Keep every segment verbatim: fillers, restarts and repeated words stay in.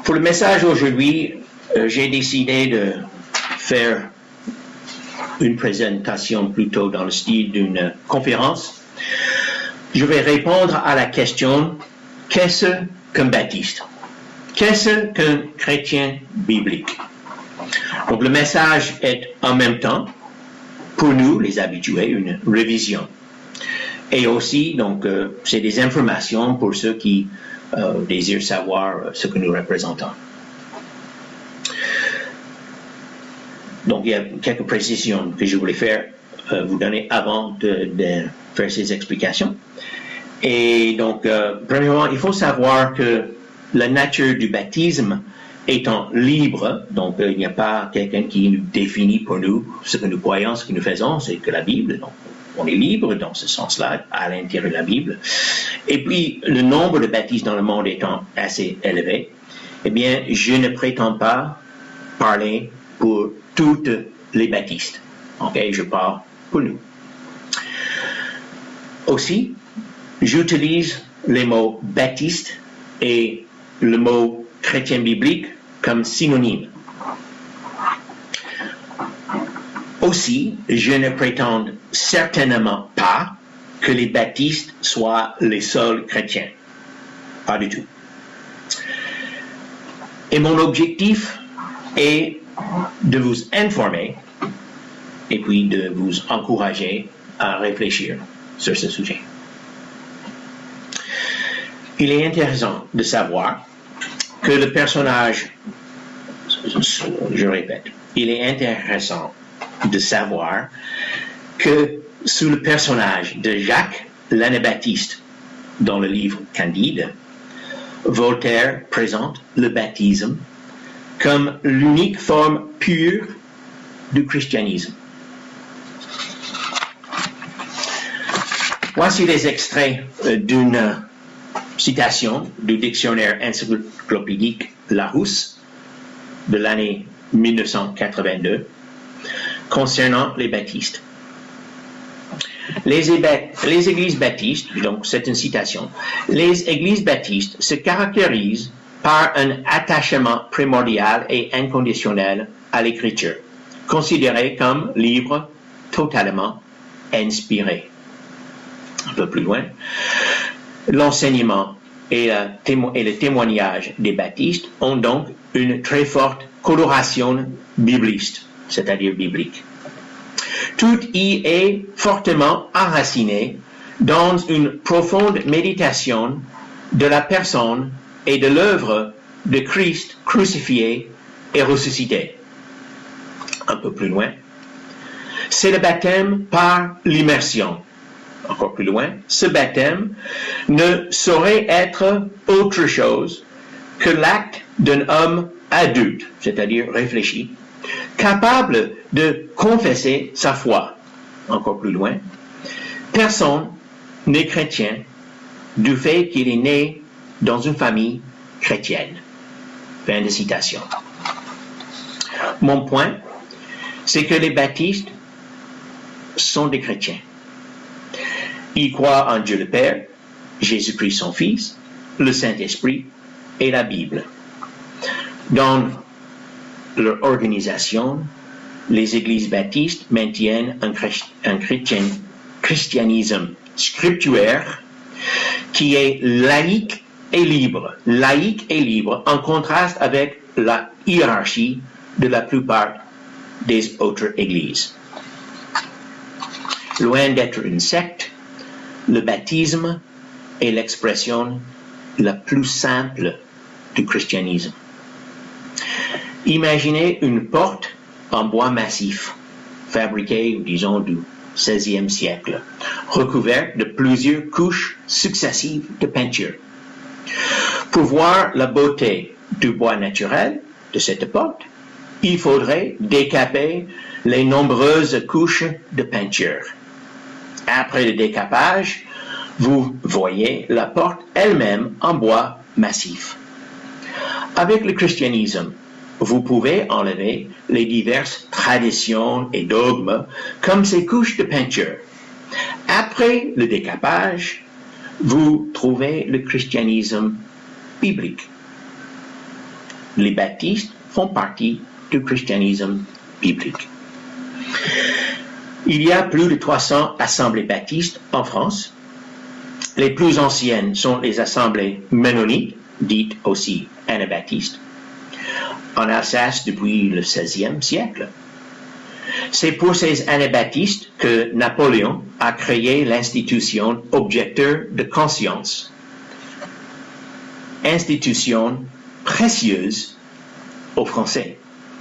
Pour le message aujourd'hui, euh, j'ai décidé de faire une présentation plutôt dans le style d'une conférence. Je vais répondre à la question « Qu'est-ce qu'un baptiste ?» Qu'est-ce qu'un chrétien biblique? Donc le message est en même temps, pour nous les habitués, une révision. Et aussi, donc, euh, c'est des informations pour ceux qui euh, désirent savoir ce que nous représentons. Donc il y a quelques précisions que je voulais faire, euh, vous donner avant de, de faire ces explications. Et donc, euh, premièrement, il faut savoir que la nature du baptisme étant libre, donc euh, il n'y a pas quelqu'un qui nous définit pour nous ce que nous croyons, ce que nous faisons, c'est que la Bible, donc on est libre dans ce sens-là, à l'intérieur de la Bible. Et puis, le nombre de baptistes dans le monde étant assez élevé, eh bien, je ne prétends pas parler pour toutes les baptistes. Ok, je parle pour nous. Aussi, j'utilise les mots baptiste et le mot chrétien biblique comme synonyme. Aussi, je ne prétends certainement pas que les baptistes soient les seuls chrétiens. Pas du tout. Et mon objectif est de vous informer et puis de vous encourager à réfléchir sur ce sujet. Il est intéressant de savoir que le personnage, je répète, il est intéressant de savoir que sous le personnage de Jacques l'Anabaptiste dans le livre Candide, Voltaire présente le baptisme comme l'unique forme pure du christianisme. Voici des extraits d'une citation du dictionnaire encyclopédique Larousse de l'année mille neuf cent quatre-vingt-deux concernant les baptistes. Les, les églises baptistes, donc c'est une citation, les églises baptistes se caractérisent par un attachement primordial et inconditionnel à l'écriture, considéré comme livre totalement inspiré. Un peu plus loin, l'enseignement et, la, et le témoignage des baptistes ont donc une très forte coloration bibliste, c'est-à-dire biblique. Tout y est fortement enraciné dans une profonde méditation de la personne et de l'œuvre de Christ crucifié et ressuscité. Un peu plus loin, c'est le baptême par l'immersion. Encore plus loin, ce baptême ne saurait être autre chose que l'acte d'un homme adulte, c'est-à-dire réfléchi, capable de confesser sa foi. Encore plus loin, personne n'est chrétien du fait qu'il est né dans une famille chrétienne. Fin de citation. Mon point, c'est que les baptistes sont des chrétiens. Ils croient en Dieu le Père, Jésus-Christ son Fils, le Saint-Esprit et la Bible. Dans leur organisation, les églises baptistes maintiennent un, un chrétien, christianisme scripturaire qui est laïque et libre, laïque et libre, en contraste avec la hiérarchie de la plupart des autres églises. Loin d'être une secte, le baptisme est l'expression la plus simple du christianisme. Imaginez une porte en bois massif, fabriquée, disons, du seizième siècle, recouverte de plusieurs couches successives de peinture. Pour voir la beauté du bois naturel de cette porte, il faudrait décaper les nombreuses couches de peinture. Après le décapage, vous voyez la porte elle-même en bois massif. Avec le christianisme, vous pouvez enlever les diverses traditions et dogmes comme ces couches de peinture. Après le décapage, vous trouvez le christianisme biblique. Les baptistes font partie du christianisme biblique. Il y a plus de trois cents assemblées baptistes en France. Les plus anciennes sont les assemblées mennonites, dites aussi anabaptistes, en Alsace depuis le seizième siècle. C'est pour ces anabaptistes que Napoléon a créé l'institution objecteur de conscience, institution précieuse aux Français.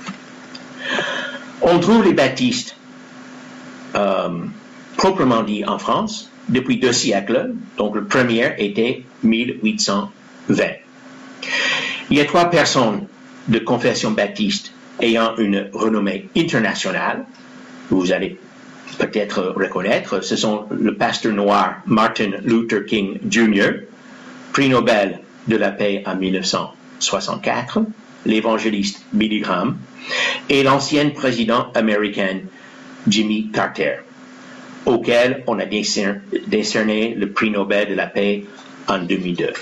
On trouve les baptistes euh, proprement dit en France depuis deux siècles, donc le premier était mille huit cent vingt. Il y a trois personnes de confession baptiste ayant une renommée internationale, vous allez peut-être reconnaître, ce sont le pasteur noir Martin Luther King junior, prix Nobel de la paix en mille neuf cent soixante-quatre, l'évangéliste Billy Graham, et l'ancien président américain Jimmy Carter, auquel on a décerné, décerné le prix Nobel de la paix en deux mille deux.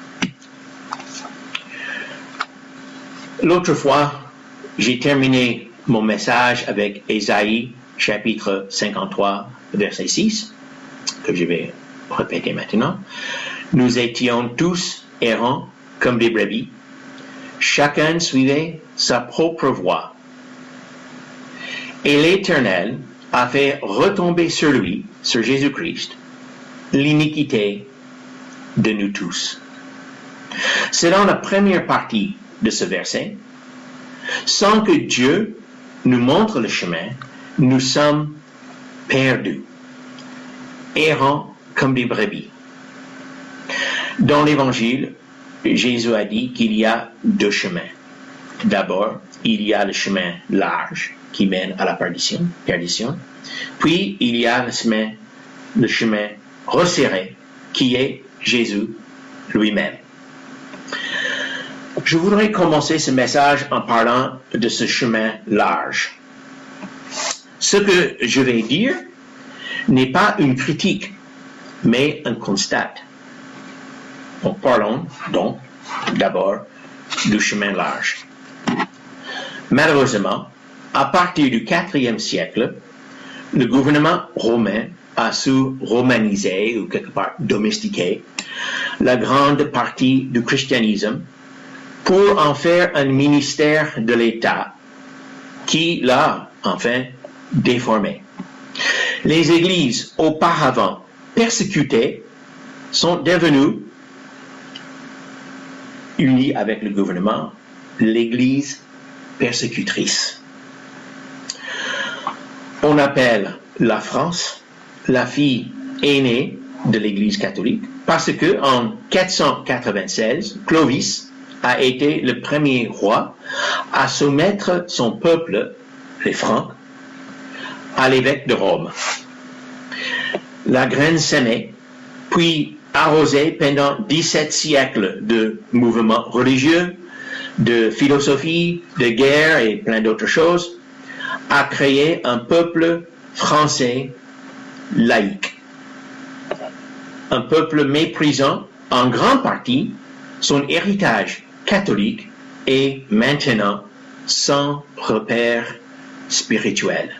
L'autre fois, j'ai terminé mon message avec Ésaïe, chapitre cinquante-trois, verset six, que je vais répéter maintenant. Nous étions tous errants comme des brebis. Chacun suivait sa propre voie. Et l'Éternel a fait retomber sur lui, sur Jésus-Christ, l'iniquité de nous tous. C'est dans la première partie de ce verset. Sans que Dieu nous montre le chemin, nous sommes perdus, errants comme des brebis. Dans l'Évangile, Jésus a dit qu'il y a deux chemins. D'abord, il y a le chemin large qui mène à la perdition, perdition. Puis, il y a le chemin, le chemin resserré qui est Jésus lui-même. Je voudrais commencer ce message en parlant de ce chemin large. Ce que je vais dire n'est pas une critique, mais un constat. Donc, parlons donc d'abord du chemin large. Malheureusement, à partir du quatrième siècle, le gouvernement romain a su romaniser ou quelque part domestiquer la grande partie du christianisme pour en faire un ministère de l'État qui l'a enfin déformé. Les églises auparavant persécutées sont devenues, unies avec le gouvernement, l'Église persécutrice. On appelle la France la fille aînée de l'Église catholique parce que en quatre cent quatre-vingt-seize, Clovis a été le premier roi à soumettre son peuple, les Francs, à l'évêque de Rome. La graine semée, puis arrosée pendant dix-sept siècles de mouvements religieux, de philosophie, de guerre et plein d'autres choses, a créé un peuple français laïque. Un peuple méprisant en grande partie son héritage catholique et maintenant sans repère spirituel.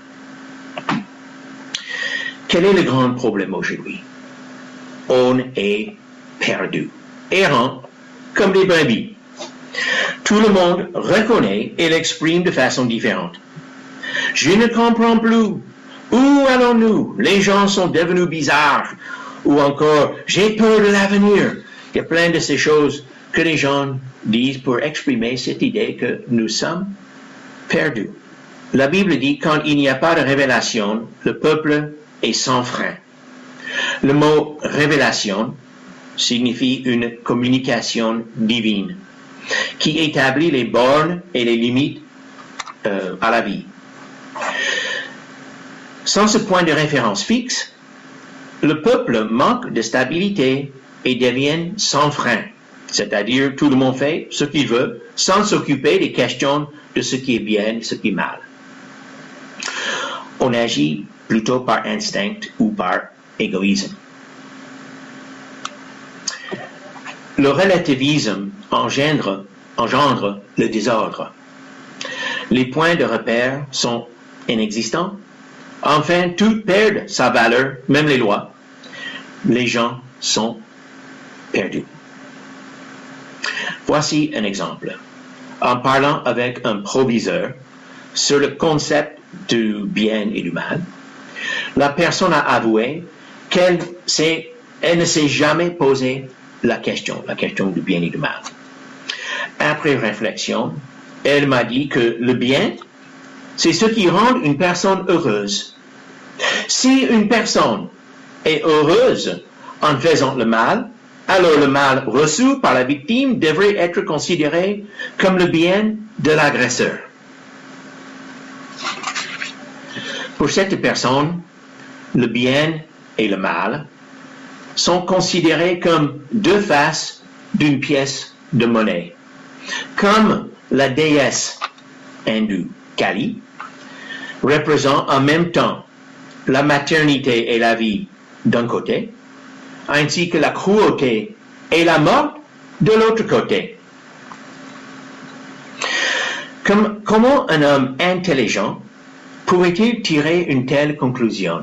Quel est le grand problème aujourd'hui? On est perdu, errant comme des brebis. Tout le monde reconnaît et l'exprime de façon différente. Je ne comprends plus. Où allons-nous? Les gens sont devenus bizarres. Ou encore, j'ai peur de l'avenir. Il y a plein de ces choses que les gens disent pour exprimer cette idée que nous sommes perdus. La Bible dit, quand il n'y a pas de révélation, le peuple est sans frein. Le mot révélation signifie une communication divine qui établit les bornes et les limites euh, à la vie. Sans ce point de référence fixe, le peuple manque de stabilité et devient sans frein, c'est-à-dire tout le monde fait ce qu'il veut sans s'occuper des questions de ce qui est bien et ce qui est mal. On agit plutôt par instinct ou par égoïsme. Le relativisme engendre engendre le désordre. Les points de repère sont inexistants. Enfin, tout perd sa valeur, même les lois. Les gens sont perdus. Voici un exemple. En parlant avec un proviseur sur le concept du bien et du mal, la personne a avoué qu'elle s'est, elle ne s'est jamais posé la question, la question du bien et du mal. Après réflexion, elle m'a dit que le bien, c'est ce qui rend une personne heureuse. Si une personne est heureuse en faisant le mal, alors le mal reçu par la victime devrait être considéré comme le bien de l'agresseur. Pour cette personne, le bien et le mal sont considérés comme deux faces d'une pièce de monnaie. Comme la déesse hindoue Kali représente en même temps la maternité et la vie d'un côté, ainsi que la cruauté et la mort de l'autre côté. Comme, comment un homme intelligent pourrait-il tirer une telle conclusion?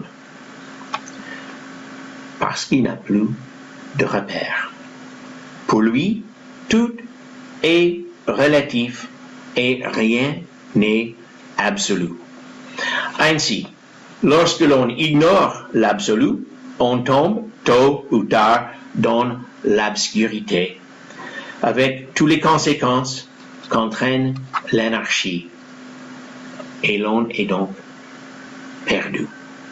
Parce qu'il n'a plus de repères. Pour lui, tout est relatif et rien n'est absolu. Ainsi, lorsque l'on ignore l'absolu, on tombe tôt ou tard dans l'obscurité, avec toutes les conséquences qu'entraîne l'anarchie. Et l'on est donc perdu.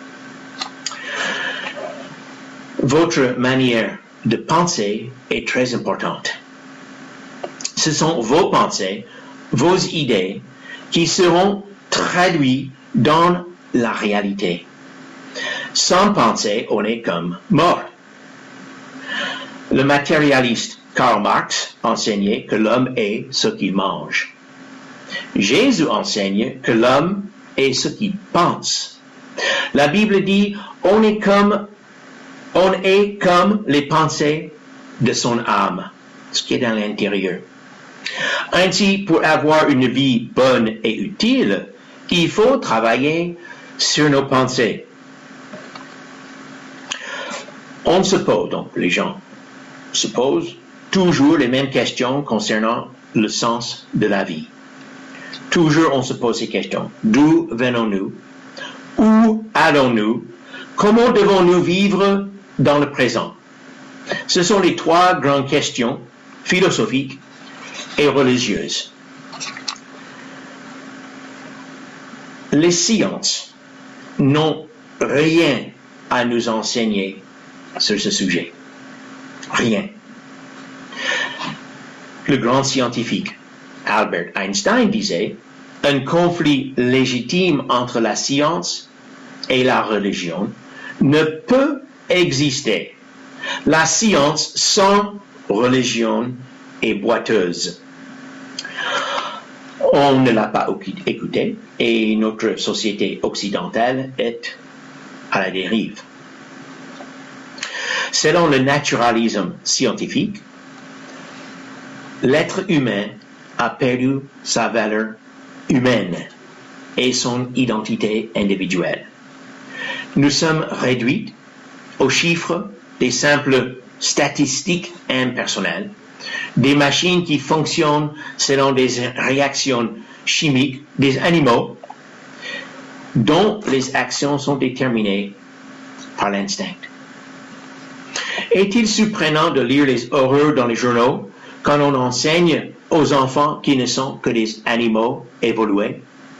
Votre manière de penser est très importante. Ce sont vos pensées, vos idées qui seront traduites dans la réalité. Sans pensée, on est comme mort. Le matérialiste Karl Marx enseignait que l'homme est ce qu'il mange. Jésus enseigne que l'homme est ce qu'il pense. La Bible dit, on est comme, on est comme les pensées de son âme, ce qui est dans l'intérieur. Ainsi, pour avoir une vie bonne et utile, il faut travailler sur nos pensées. On se pose, donc les gens se posent toujours les mêmes questions concernant le sens de la vie. Toujours on se pose ces questions. D'où venons-nous? Où allons-nous? Comment devons-nous vivre dans le présent? Ce sont les trois grandes questions philosophiques et religieuses. Les sciences n'ont rien à nous enseigner sur ce sujet. Rien. Le grand scientifique Albert Einstein disait, un conflit légitime entre la science et la religion ne peut exister. La science sans religion est boiteuse. On ne l'a pas écouté et notre société occidentale est à la dérive. Selon le naturalisme scientifique, l'être humain a perdu sa valeur humaine et son identité individuelle. Nous sommes réduits aux chiffres des simples statistiques impersonnelles, des machines qui fonctionnent selon des réactions chimiques des animaux dont les actions sont déterminées par l'instinct. Est-il surprenant de lire les horreurs dans les journaux quand on enseigne aux enfants qui ne sont que des animaux évolués?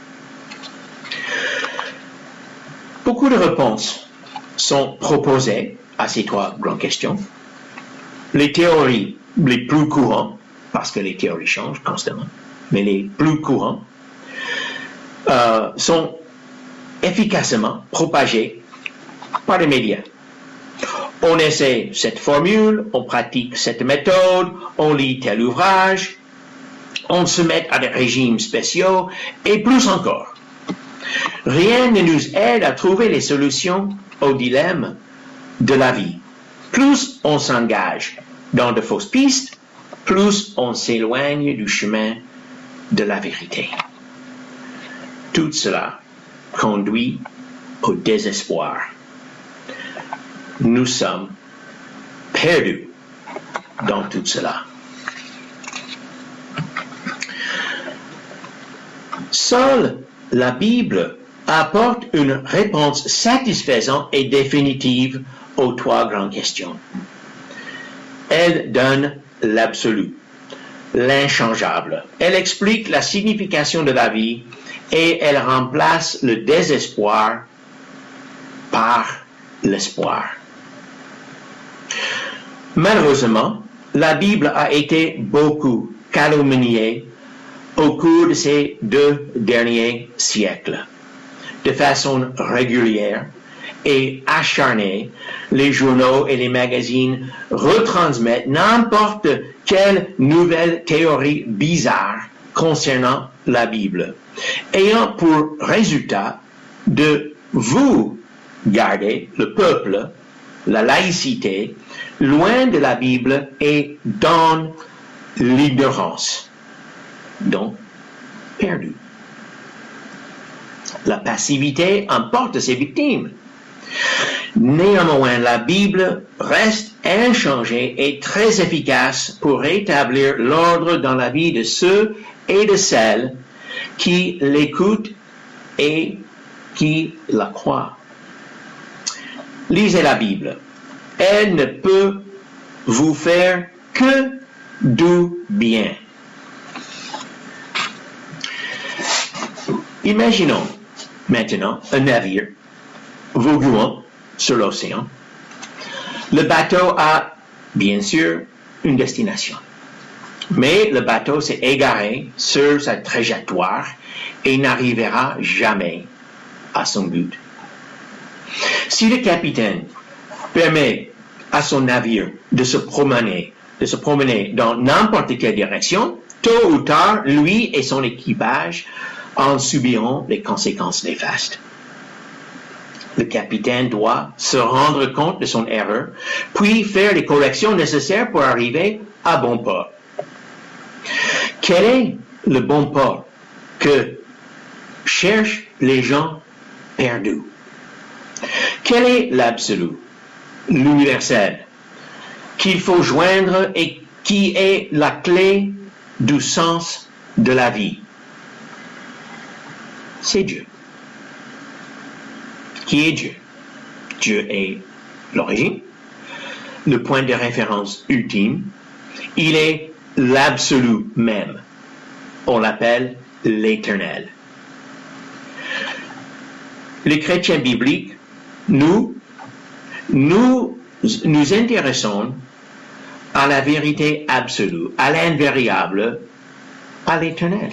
Beaucoup de réponses sont proposées à ces trois grandes questions. Les théories les plus courantes, parce que les théories changent constamment, mais les plus courantes, euh, sont efficacement propagées par les médias. On essaie cette formule, on pratique cette méthode, on lit tel ouvrage, on se met à des régimes spéciaux, et plus encore. Rien ne nous aide à trouver les solutions aux dilemmes de la vie. Plus on s'engage dans de fausses pistes, plus on s'éloigne du chemin de la vérité. Tout cela conduit au désespoir. Nous sommes perdus dans tout cela. Seule la Bible apporte une réponse satisfaisante et définitive aux trois grandes questions. Elle donne l'absolu, l'inchangeable. Elle explique la signification de la vie et elle remplace le désespoir par l'espoir. Malheureusement, la Bible a été beaucoup calomniée au cours de ces deux derniers siècles. De façon régulière et acharnée, les journaux et les magazines retransmettent n'importe quelle nouvelle théorie bizarre concernant la Bible, ayant pour résultat de vous garder, le peuple, la laïcité, loin de la Bible et dans l'ignorance, donc perdu. La passivité emporte ses victimes. Néanmoins, la Bible reste inchangée et très efficace pour rétablir l'ordre dans la vie de ceux et de celles qui l'écoutent et qui la croient. Lisez la Bible. Elle ne peut vous faire que du bien. Imaginons maintenant un navire voguant sur l'océan. Le bateau a, bien sûr, une destination. Mais le bateau s'est égaré sur sa trajectoire et n'arrivera jamais à son but. Si le capitaine permet à son navire de se promener, de se promener dans n'importe quelle direction, tôt ou tard, lui et son équipage en subiront les conséquences néfastes. Le capitaine doit se rendre compte de son erreur, puis faire les corrections nécessaires pour arriver à bon port. Quel est le bon port que cherchent les gens perdus? Quel est l'absolu, l'universel, qu'il faut joindre et qui est la clé du sens de la vie? C'est Dieu. Qui est Dieu? Dieu est l'origine, le point de référence ultime. Il est l'absolu même. On l'appelle l'éternel. Les chrétiens bibliques, nous, nous nous intéressons à la vérité absolue, à l'invariable, à l'éternel.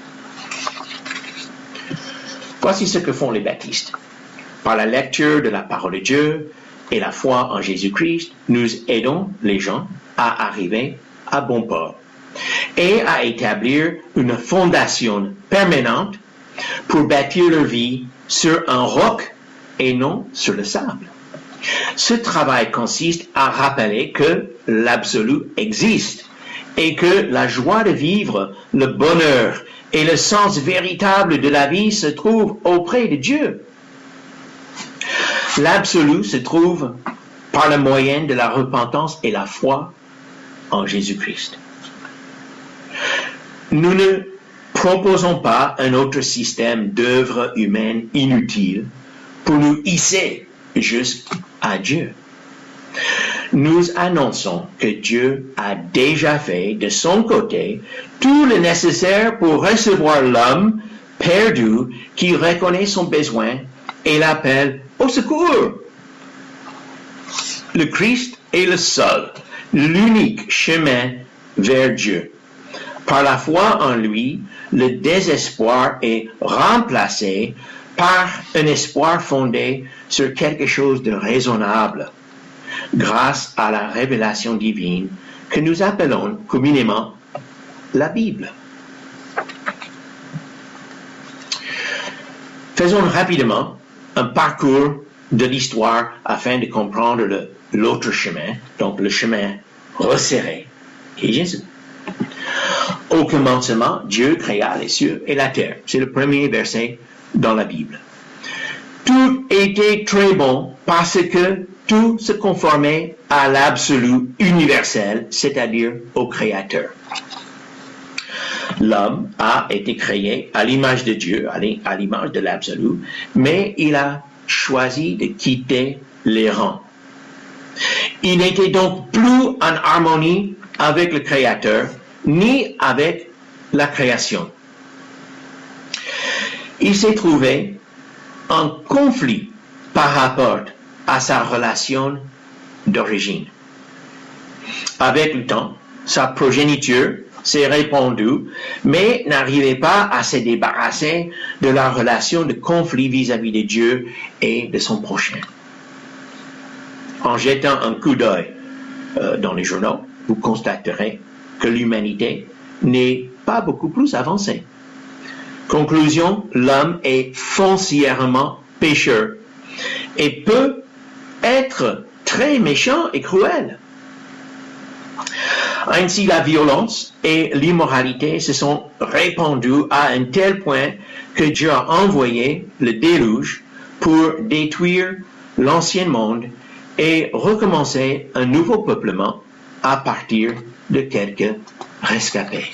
Voici ce que font les baptistes. Par la lecture de la parole de Dieu et la foi en Jésus-Christ, nous aidons les gens à arriver à bon port et à établir une fondation permanente pour bâtir leur vie sur un roc et non sur le sable. Ce travail consiste à rappeler que l'absolu existe et que la joie de vivre, le bonheur et le sens véritable de la vie se trouvent auprès de Dieu. L'absolu se trouve par le moyen de la repentance et la foi en Jésus-Christ. Nous ne proposons pas un autre système d'œuvres humaines inutiles pour nous hisser jusqu'à Dieu. Nous annonçons que Dieu a déjà fait de son côté tout le nécessaire pour recevoir l'homme perdu qui reconnaît son besoin et l'appelle au secours. Le Christ est le seul, l'unique chemin vers Dieu. Par la foi en lui, le désespoir est remplacé par un espoir fondé sur quelque chose de raisonnable, grâce à la révélation divine que nous appelons communément la Bible. Faisons rapidement un parcours de l'histoire afin de comprendre le, l'autre chemin, donc le chemin resserré, qui est Jésus. Au commencement, Dieu créa les cieux et la terre. C'est le premier verset dans la Bible. Tout était très bon parce que tout se conformait à l'absolu universel, c'est-à-dire au Créateur. L'homme a été créé à l'image de Dieu, à l'image de l'absolu, mais il a choisi de quitter les rangs. Il n'était donc plus en harmonie avec le Créateur, ni avec la création. Il s'est trouvé en conflit par rapport à sa relation d'origine. Avec le temps, sa progéniture s'est répandue, mais n'arrivait pas à se débarrasser de la relation de conflit vis-à-vis de Dieu et de son prochain. En jetant un coup d'œil euh, dans les journaux, vous constaterez que l'humanité n'est pas beaucoup plus avancée. Conclusion, l'homme est foncièrement pécheur et peut être très méchant et cruel. Ainsi, la violence et l'immoralité se sont répandues à un tel point que Dieu a envoyé le déluge pour détruire l'ancien monde et recommencer un nouveau peuplement à partir de quelques rescapés.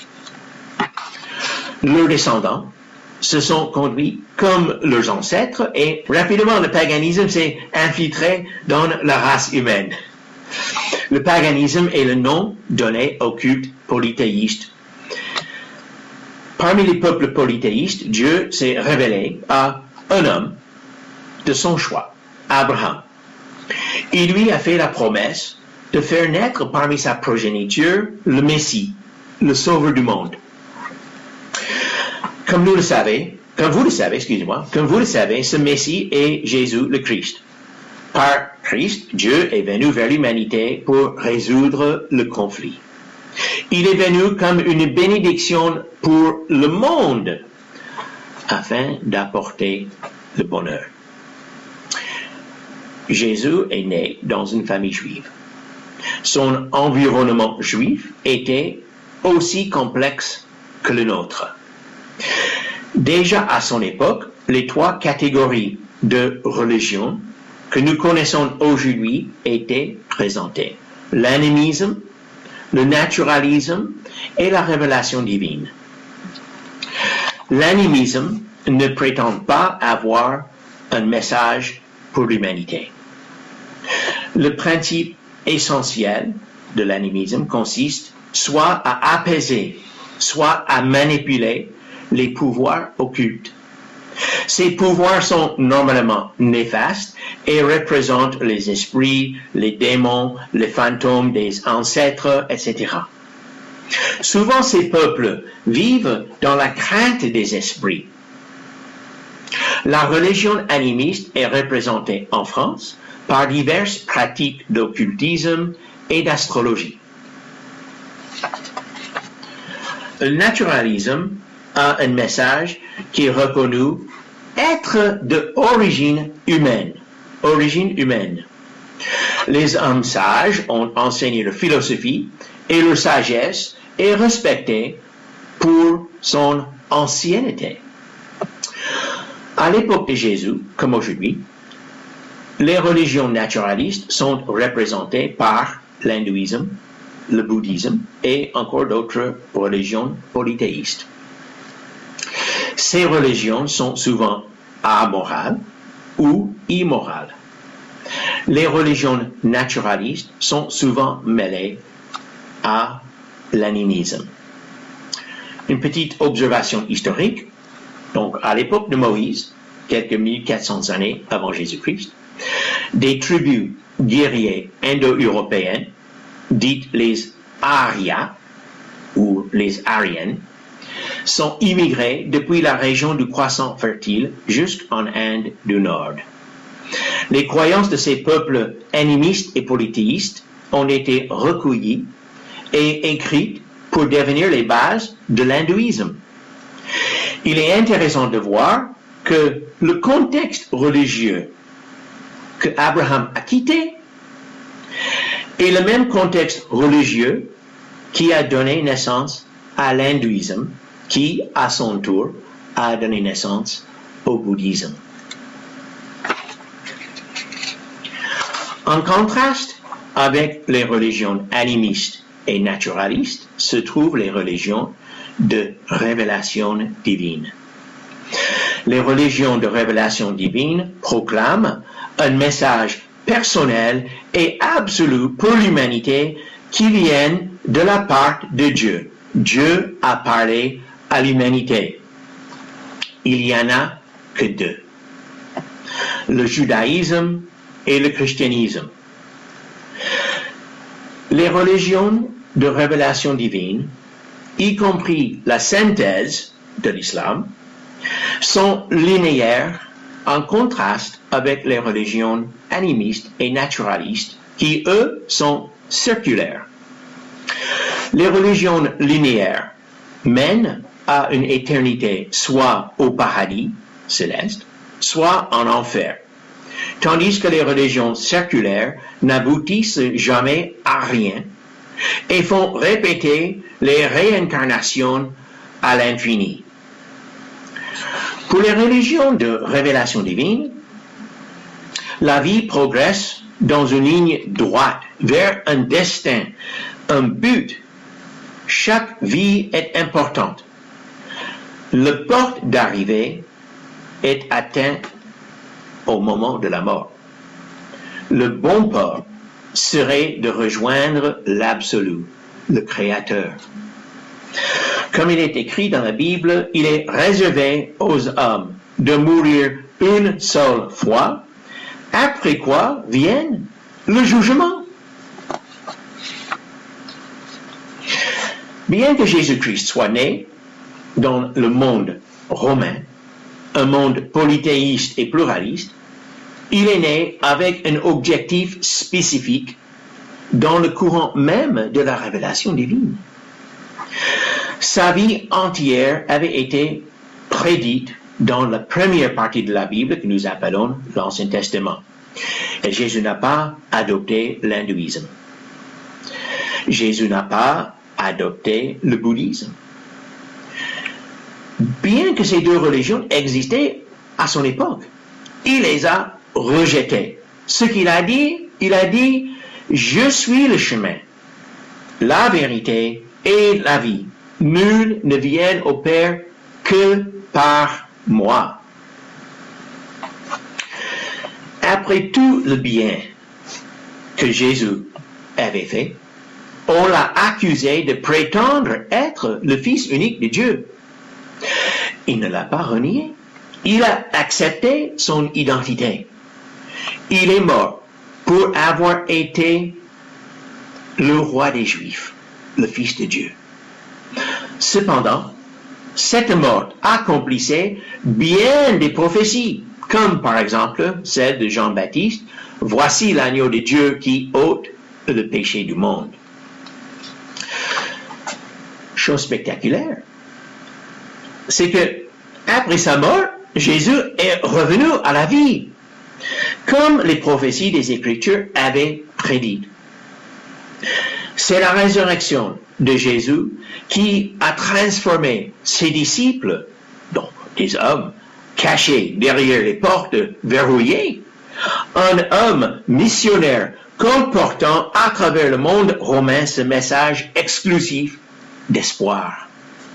Leurs descendants se sont conduits comme leurs ancêtres et rapidement le paganisme s'est infiltré dans la race humaine. Le paganisme est le nom donné au culte polythéiste. Parmi les peuples polythéistes, Dieu s'est révélé à un homme de son choix, Abraham. Il lui a fait la promesse de faire naître parmi sa progéniture le Messie, le Sauveur du monde. Comme nous le savez, comme vous le savez, excusez-moi, comme vous le savez, ce Messie est Jésus le Christ. Par Christ, Dieu est venu vers l'humanité pour résoudre le conflit. Il est venu comme une bénédiction pour le monde, afin d'apporter le bonheur. Jésus est né dans une famille juive. Son environnement juif était aussi complexe que le nôtre. Déjà à son époque, les trois catégories de religion que nous connaissons aujourd'hui étaient présentées. L'animisme, le naturalisme et la révélation divine. L'animisme ne prétend pas avoir un message pour l'humanité. Le principe essentiel de l'animisme consiste soit à apaiser, soit à manipuler les pouvoirs occultes. Ces pouvoirs sont normalement néfastes et représentent les esprits, les démons, les fantômes des ancêtres, et cetera. Souvent, ces peuples vivent dans la crainte des esprits. La religion animiste est représentée en France par diverses pratiques d'occultisme et d'astrologie. Le naturalisme a un message qui est reconnu être d'origine humaine. Origine humaine. Les hommes sages ont enseigné leur philosophie et leur sagesse est respectée pour son ancienneté. À l'époque de Jésus, comme aujourd'hui, les religions naturalistes sont représentées par l'hindouisme, le bouddhisme et encore d'autres religions polythéistes. Ces religions sont souvent amorales ou immorales. Les religions naturalistes sont souvent mêlées à l'animisme. Une petite observation historique. Donc, à l'époque de Moïse, quelques mille quatre cents années avant Jésus-Christ, des tribus guerriers indo-européennes, dites les Aryas ou les Aryens, sont immigrés depuis la région du croissant fertile jusqu'en Inde du Nord. Les croyances de ces peuples animistes et polythéistes ont été recueillies et écrites pour devenir les bases de l'hindouisme. Il est intéressant de voir que le contexte religieux que Abraham a quitté est le même contexte religieux qui a donné naissance à l'hindouisme, qui, à son tour, a donné naissance au bouddhisme. En contraste avec les religions animistes et naturalistes se trouvent les religions de révélation divine. Les religions de révélation divine proclament un message personnel et absolu pour l'humanité qui vient de la part de Dieu. Dieu a parlé à l'humanité. Il y en a que deux. Le judaïsme et le christianisme. Les religions de révélation divine, y compris la synthèse de l'islam, sont linéaires en contraste avec les religions animistes et naturalistes qui, eux, sont circulaires. Les religions linéaires mènent à une éternité soit au paradis céleste, soit en enfer, tandis que les religions circulaires n'aboutissent jamais à rien et font répéter les réincarnations à l'infini. Pour les religions de révélation divine, la vie progresse dans une ligne droite vers un destin, un but. Chaque vie est importante. Le porte d'arrivée est atteint au moment de la mort. Le bon port serait de rejoindre l'absolu, le Créateur. Comme il est écrit dans la Bible, il est réservé aux hommes de mourir une seule fois, après quoi vient le jugement. Bien que Jésus-Christ soit né dans le monde romain, un monde polythéiste et pluraliste, il est né avec un objectif spécifique dans le courant même de la révélation divine. Sa vie entière avait été prédite dans la première partie de la Bible que nous appelons l'Ancien Testament. Et Jésus n'a pas adopté l'hindouisme. Jésus n'a pas adopté le bouddhisme. Bien que ces deux religions existaient à son époque, il les a rejetées. Ce qu'il a dit, il a dit, je suis le chemin, la vérité et la vie. Nul ne vient au Père que par moi. Après tout le bien que Jésus avait fait, on l'a accusé de prétendre être le Fils unique de Dieu. Il ne l'a pas renié. Il a accepté son identité. Il est mort pour avoir été le roi des Juifs, le Fils de Dieu. Cependant, cette mort accomplissait bien des prophéties, comme par exemple celle de Jean-Baptiste, « Voici l'agneau de Dieu qui ôte le péché du monde ». Chose spectaculaire, c'est que après sa mort, Jésus est revenu à la vie, comme les prophéties des Écritures avaient prédit. C'est la résurrection de Jésus qui a transformé ses disciples, donc des hommes cachés derrière les portes verrouillées, en hommes missionnaires colportant à travers le monde romain ce message exclusif d'espoir.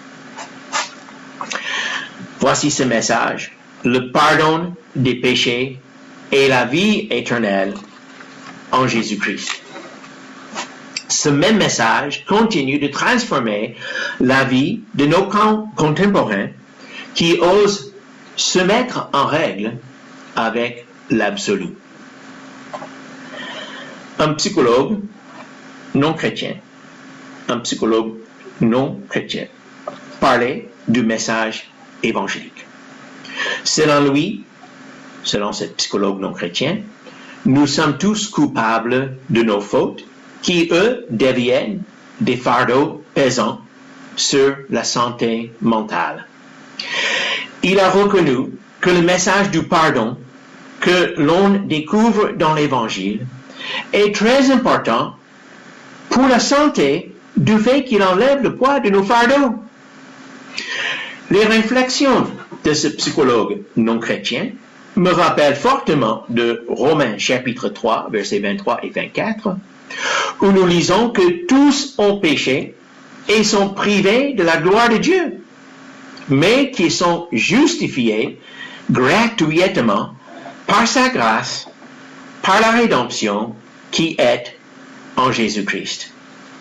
Voici ce message, le pardon des péchés et la vie éternelle en Jésus-Christ. Ce même message continue de transformer la vie de nos contemporains qui osent se mettre en règle avec l'absolu. Un psychologue non chrétien, un psychologue non chrétien, parlait du message évangélique. Selon lui, selon ce psychologue non chrétien, nous sommes tous coupables de nos fautes qui, eux, deviennent des fardeaux pesants sur la santé mentale. Il a reconnu que le message du pardon que l'on découvre dans l'Évangile est très important pour la santé du fait qu'il enlève le poids de nos fardeaux. Les réflexions de ce psychologue non chrétien me rappellent fortement de Romains chapitre trois, versets vingt-trois et vingt-quatre, où nous lisons que tous ont péché et sont privés de la gloire de Dieu, mais qui sont justifiés gratuitement par sa grâce, par la rédemption qui est en Jésus-Christ.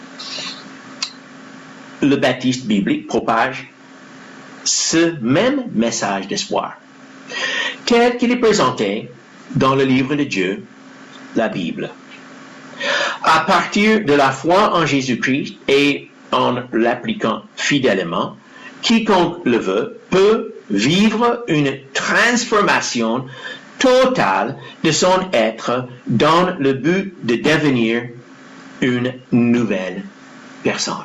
Le baptiste biblique propage ce même message d'espoir, tel qu'il est présenté dans le livre de Dieu, la Bible. À partir de la foi en Jésus-Christ et en l'appliquant fidèlement, quiconque le veut peut vivre une transformation totale de son être dans le but de devenir une nouvelle personne.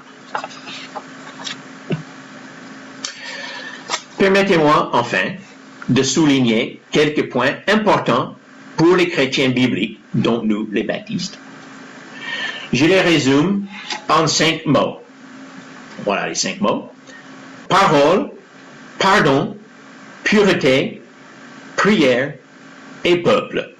Permettez-moi enfin de souligner quelques points importants pour les chrétiens bibliques, dont nous les baptistes. Je les résume en cinq mots. Voilà les cinq mots. Parole, pardon, pureté, prière et peuple.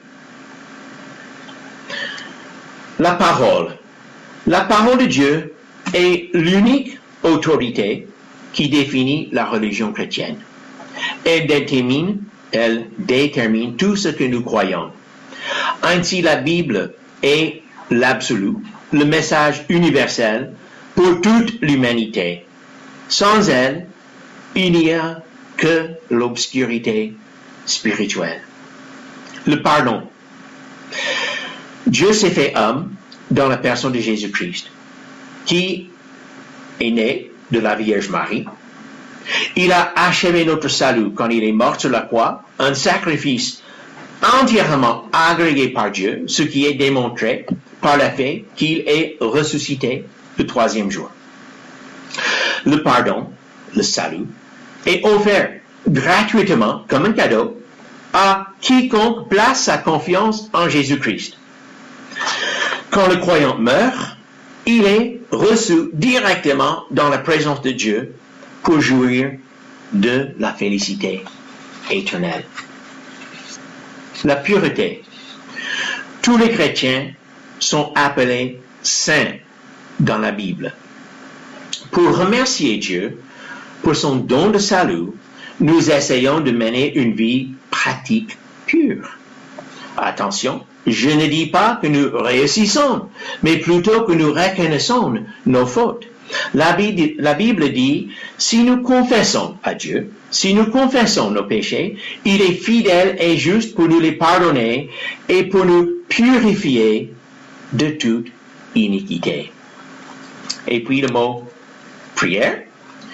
La parole. La parole de Dieu est l'unique autorité qui définit la religion chrétienne. Elle détermine, elle détermine tout ce que nous croyons. Ainsi, la Bible est l'absolu, le message universel pour toute l'humanité. Sans elle, il n'y a que l'obscurité spirituelle. Le pardon. Dieu s'est fait homme dans la personne de Jésus-Christ, qui est né de la Vierge Marie. Il a achevé notre salut quand il est mort sur la croix, un sacrifice entièrement agréé par Dieu, ce qui est démontré par le fait qu'il est ressuscité le troisième jour. Le pardon, le salut, est offert gratuitement comme un cadeau à quiconque place sa confiance en Jésus-Christ. Quand le croyant meurt, il est reçu directement dans la présence de Dieu pour jouir de la félicité éternelle. La pureté. Tous les chrétiens sont appelés saints dans la Bible. Pour remercier Dieu pour son don de salut, nous essayons de mener une vie pratique pure. Attention, je ne dis pas que nous réussissons, mais plutôt que nous reconnaissons nos fautes. La Bible, la Bible dit, si nous confessons à Dieu, si nous confessons nos péchés, il est fidèle et juste pour nous les pardonner et pour nous purifier de toute iniquité. Et puis le mot prière.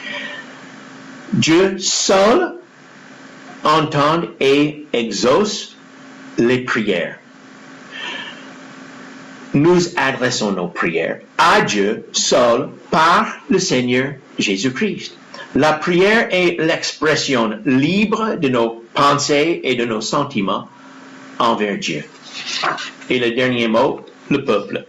Dieu seul entend et exauce les prières. Nous adressons nos prières à Dieu seul par le Seigneur Jésus-Christ. La prière est l'expression libre de nos pensées et de nos sentiments envers Dieu. Et le dernier mot, le peuple.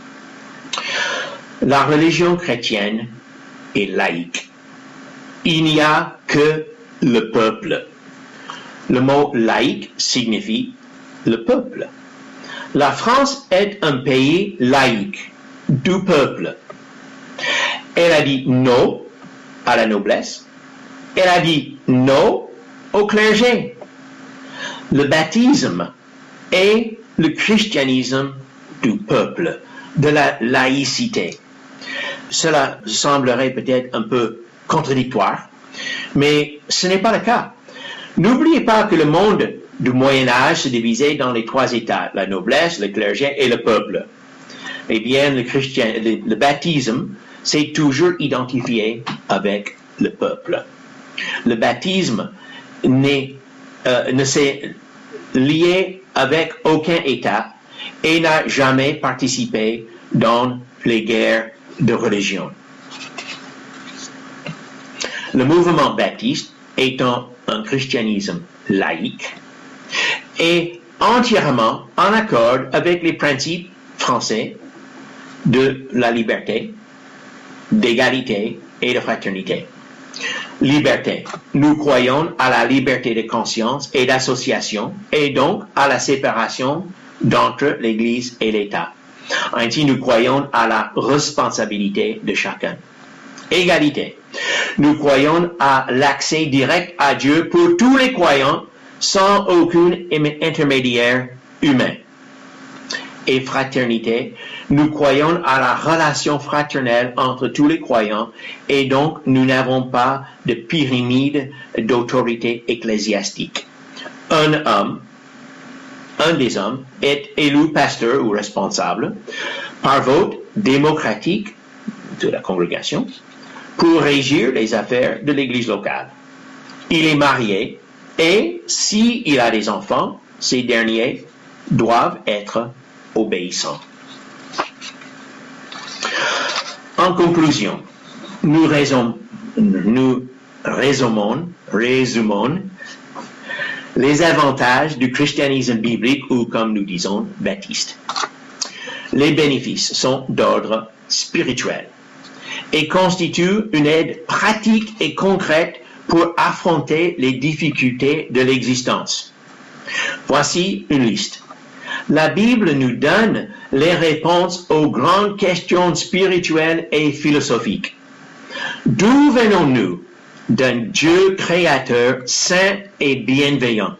La religion chrétienne est laïque. Il n'y a que le peuple. Le mot laïque signifie le peuple. La France est un pays laïque, du peuple. Elle a dit non à la noblesse. Elle a dit non au clergé. Le baptisme est le christianisme du peuple, de la laïcité. Cela semblerait peut-être un peu contradictoire, mais ce n'est pas le cas. N'oubliez pas que le monde du Moyen-Âge se divisait dans les trois états, la noblesse, le clergé et le peuple. Eh bien, le, christian, le, le baptisme s'est toujours identifié avec le peuple. Le baptisme n'est, euh, ne s'est lié avec aucun état et n'a jamais participé dans les guerres de religion. Le mouvement baptiste étant un christianisme laïque est entièrement en accord avec les principes français de la liberté, d'égalité et de fraternité. Liberté. Nous croyons à la liberté de conscience et d'association et donc à la séparation d'entre l'Église et l'État. Ainsi, nous croyons à la responsabilité de chacun. Égalité. Nous croyons à l'accès direct à Dieu pour tous les croyants sans aucun intermédiaire humain. Et fraternité, nous croyons à la relation fraternelle entre tous les croyants et donc nous n'avons pas de pyramide d'autorité ecclésiastique. Un homme, un des hommes est élu pasteur ou responsable par vote démocratique de la congrégation pour régir les affaires de l'église locale. Il est marié et s'il a des enfants, ces derniers doivent être obéissants. En conclusion, nous résumons, nous résumons, résumons les avantages du christianisme biblique ou, comme nous disons, baptiste. Les bénéfices sont d'ordre spirituel et constituent une aide pratique et concrète pour affronter les difficultés de l'existence. Voici une liste. La Bible nous donne les réponses aux grandes questions spirituelles et philosophiques. D'où venons-nous? D'un Dieu créateur saint et bienveillant.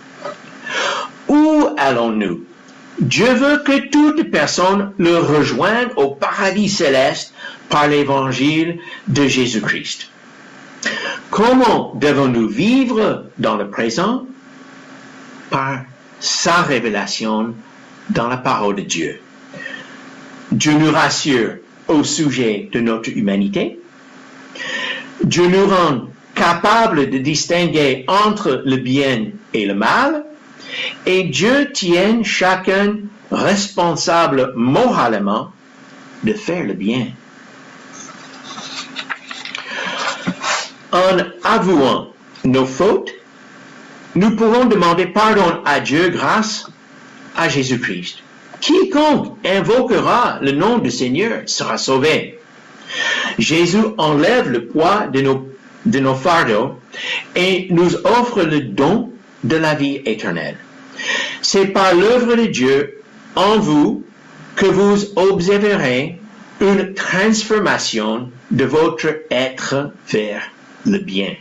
Où allons-nous? Dieu veut que toute personne le rejoigne au paradis céleste par l'évangile de Jésus-Christ. Comment devons-nous vivre dans le présent? Par sa révélation dans la parole de Dieu. Dieu nous rassure au sujet de notre humanité. Dieu nous rend capables de distinguer entre le bien et le mal. Et Dieu tient chacun responsable moralement de faire le bien. En avouant nos fautes, nous pouvons demander pardon à Dieu grâce à Jésus-Christ. Quiconque invoquera le nom du Seigneur sera sauvé. Jésus enlève le poids de nos, de nos fardeaux et nous offre le don de la vie éternelle. C'est par l'œuvre de Dieu en vous que vous observerez une transformation de votre être vers le bien.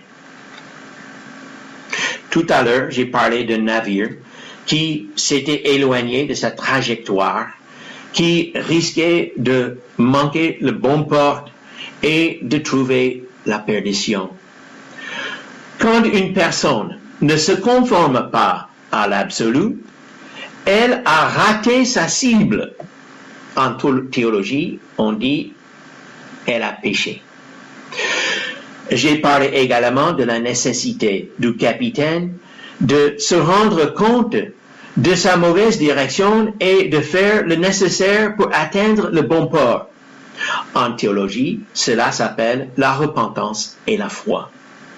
Tout à l'heure, j'ai parlé d'un navire qui s'était éloigné de sa trajectoire, qui risquait de manquer le bon port et de trouver la perdition. Quand une personne ne se conforme pas à l'absolu, elle a raté sa cible. En théologie, on dit elle a péché. J'ai parlé également de la nécessité du capitaine de se rendre compte de sa mauvaise direction et de faire le nécessaire pour atteindre le bon port. En théologie, cela s'appelle la repentance et la foi.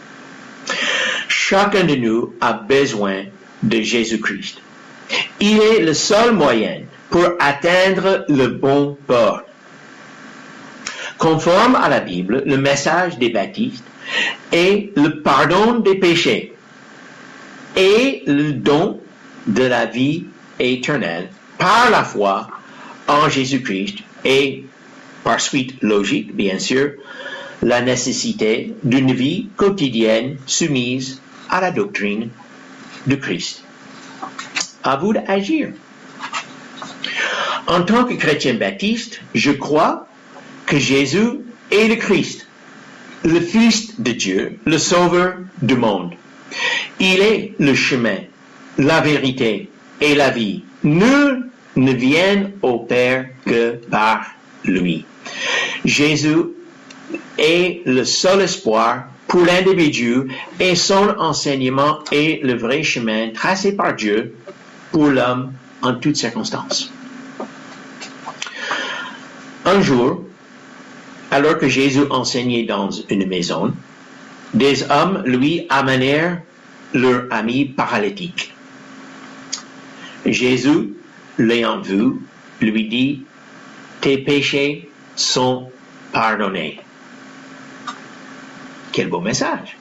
Chacun de nous a besoin de Jésus-Christ. Il est le seul moyen pour atteindre le bon port. Conforme à la Bible, le message des baptistes est le pardon des péchés et le don de la vie éternelle par la foi en Jésus-Christ et, par suite logique, bien sûr, la nécessité d'une vie quotidienne soumise à la doctrine de Christ. À vous d'agir. En tant que chrétien baptiste, je crois que Jésus est le Christ, le Fils de Dieu, le Sauveur du monde. Il est le chemin, la vérité et la vie. Nul ne vient au Père que par lui. Jésus est le seul espoir pour l'individu et son enseignement est le vrai chemin tracé par Dieu pour l'homme en toutes circonstances. Un jour, alors que Jésus enseignait dans une maison, des hommes lui amenèrent leur ami paralytique. Jésus, l'ayant vu, lui dit, « Tes péchés sont pardonné. Quel beau message.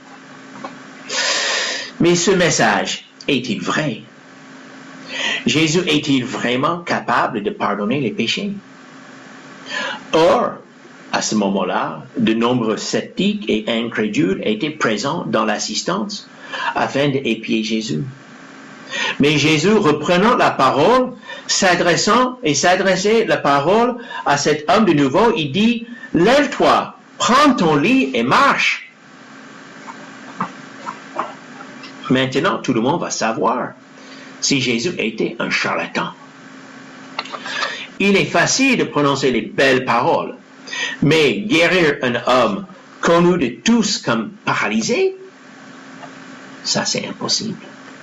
Mais ce message est-il vrai? Jésus est-il vraiment capable de pardonner les péchés? Or, à ce moment-là, de nombreux sceptiques et incrédules étaient présents dans l'assistance afin d'épier Jésus. Mais Jésus, reprenant la parole, s'adressant et s'adressait la parole à cet homme de nouveau, il dit, « Lève-toi, prends ton lit et marche. » Maintenant, tout le monde va savoir si Jésus était un charlatan. Il est facile de prononcer les belles paroles, mais guérir un homme connu de tous comme paralysé, ça c'est impossible.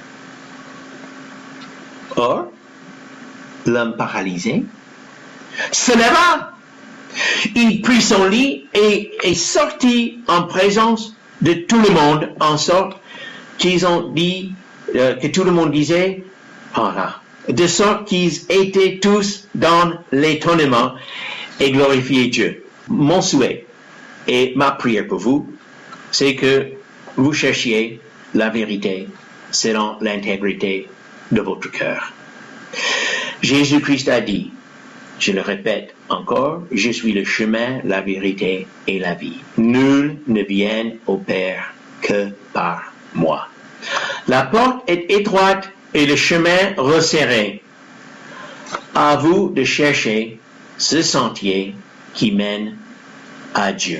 Or, l'homme paralysé se leva, il prit son lit et est sorti en présence de tout le monde, en sorte qu'ils ont dit, euh, que tout le monde disait, oh là, de sorte qu'ils étaient tous dans l'étonnement et glorifiaient Dieu. Mon souhait et ma prière pour vous, c'est que vous cherchiez la vérité selon l'intégrité de votre cœur. Jésus-Christ a dit, je le répète encore, je suis le chemin, la vérité et la vie. Nul ne vient au Père que par moi. La porte est étroite et le chemin resserré. À vous de chercher ce sentier qui mène à Dieu.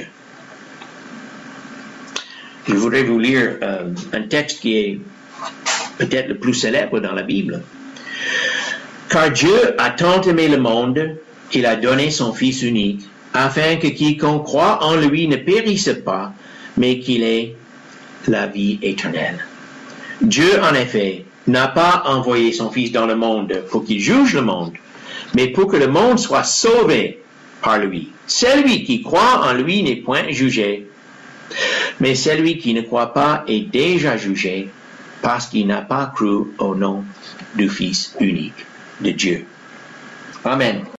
Je voudrais vous lire euh, un texte qui est peut-être le plus célèbre dans la Bible. Car Dieu a tant aimé le monde qu'il a donné son Fils unique, afin que quiconque croit en lui ne périsse pas, mais qu'il ait la vie éternelle. Dieu, en effet, n'a pas envoyé son Fils dans le monde pour qu'il juge le monde, mais pour que le monde soit sauvé par lui. Celui qui croit en lui n'est point jugé, mais celui qui ne croit pas est déjà jugé, parce qu'il n'a pas cru au nom du Fils unique de Dieu. Amen.